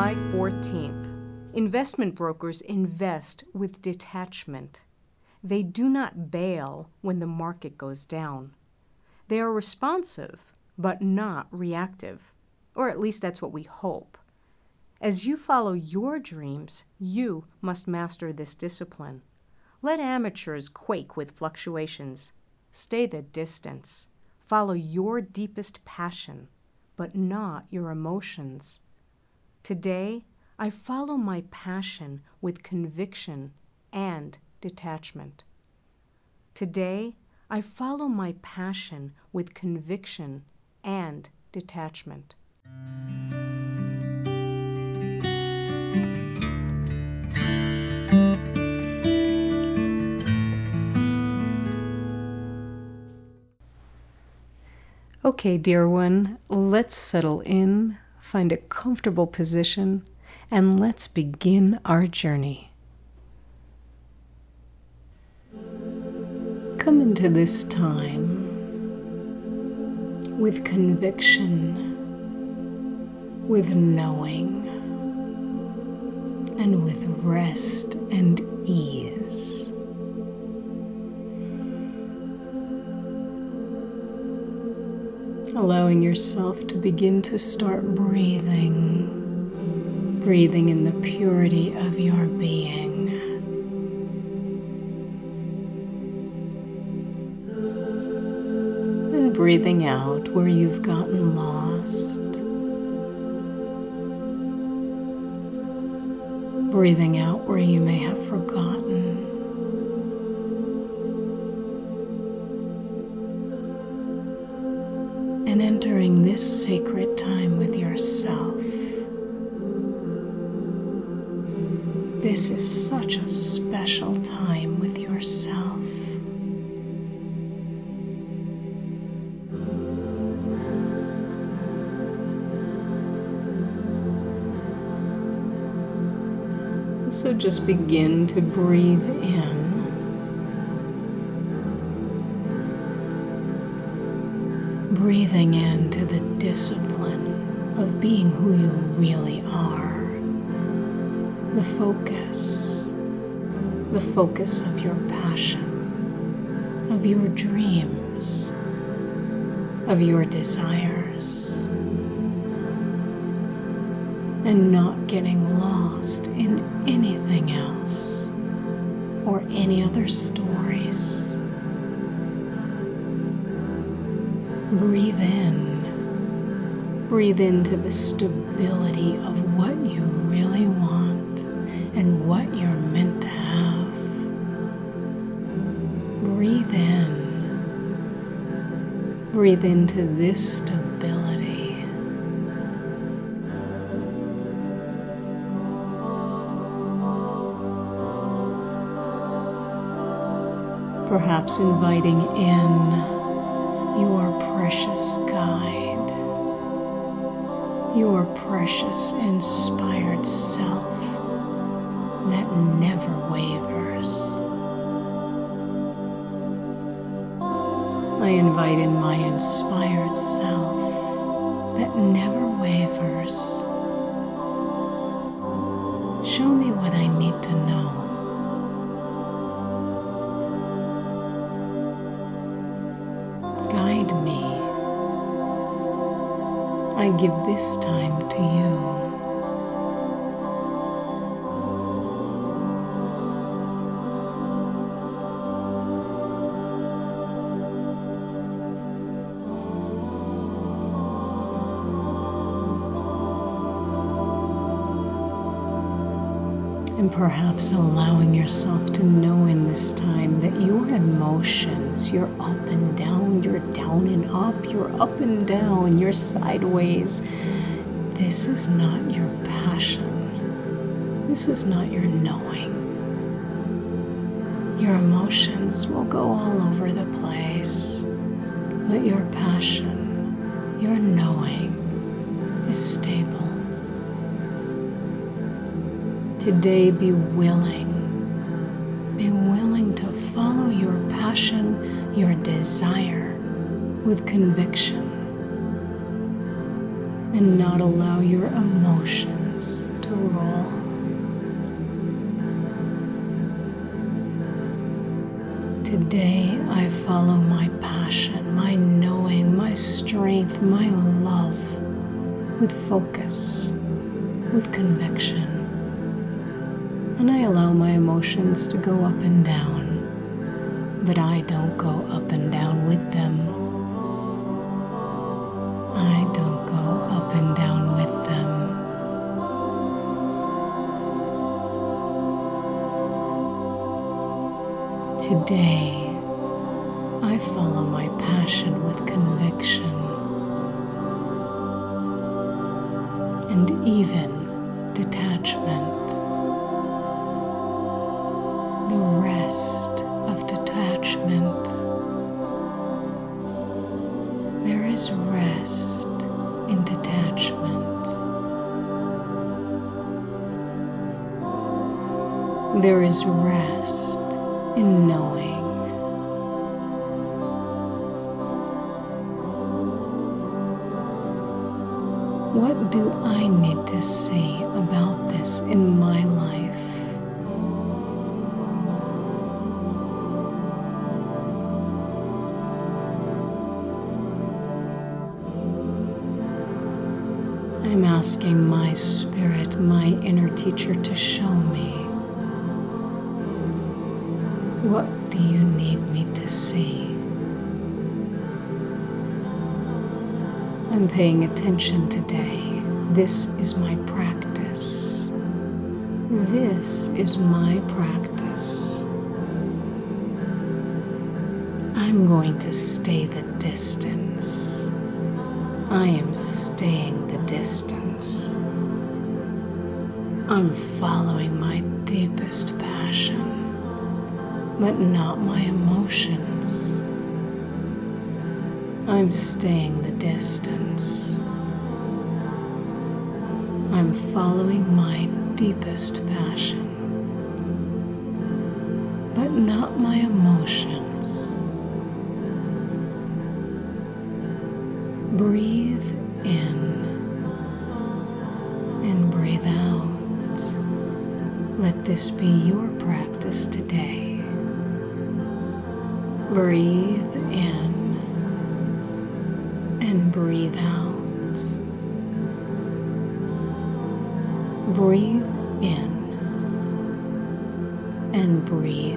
July 14th. Investment brokers invest with detachment. They do not bail when the market goes down. They are responsive, but not reactive. Or at least that's what we hope. As you follow your dreams, you must master this discipline. Let amateurs quake with fluctuations. Stay the distance. Follow your deepest passion, but not your emotions. Today, I follow my passion with conviction and detachment. Today, I follow my passion with conviction and detachment. Okay, dear one, let's settle in, find a comfortable position, and let's begin our journey. Come into this time with conviction, with knowing, and with rest and ease. Allowing yourself to begin to start breathing in the purity of your being. And breathing out where you've gotten lost. Breathing out where you may have forgotten. And entering this sacred time with yourself. This is such a special time with yourself. So just begin to breathe in. Breathing into the discipline of being who you really are. The focus of your passion, of your dreams, of your desires, and not getting lost in anything else or any other stories. Breathe into the stability of what you really want and what you're meant to have. Breathe into this stability. Perhaps inviting in your precious guide, your precious inspired self that never wavers. I invite in my inspired self that never wavers. Show me what I need to know. Guide me. I give this time to you. And perhaps allowing yourself to know in this time that your emotions, you're up and down, you're down and up, you're up and down, you're sideways. This is not your passion. This is not your knowing. Your emotions will go all over the place, but your passion, your knowing is stable. Today, be willing to follow your passion, your desire with conviction, and not allow your emotions to to roll. Today I follow my passion, my knowing, my strength, my love, with focus, with conviction. And I allow my emotions to go up and down, but I don't go up and down with them. I don't go up and down with them. Today, I follow my passion with conviction and even detachment. The rest of detachment. There is rest in detachment. There is rest in knowing. What do I need to say about this in my life? I'm asking my spirit, my inner teacher, to show me. What do you need me to see? I'm paying attention today. This is my practice. This is my practice. I'm going to stay the distance. I am staying the distance. I'm following my deepest passion, but not my emotions. I'm staying the distance. I'm following my deepest passion, but not my emotions. Breathe in and breathe out. Let this be your practice today. Breathe in and breathe out. Breathe in and breathe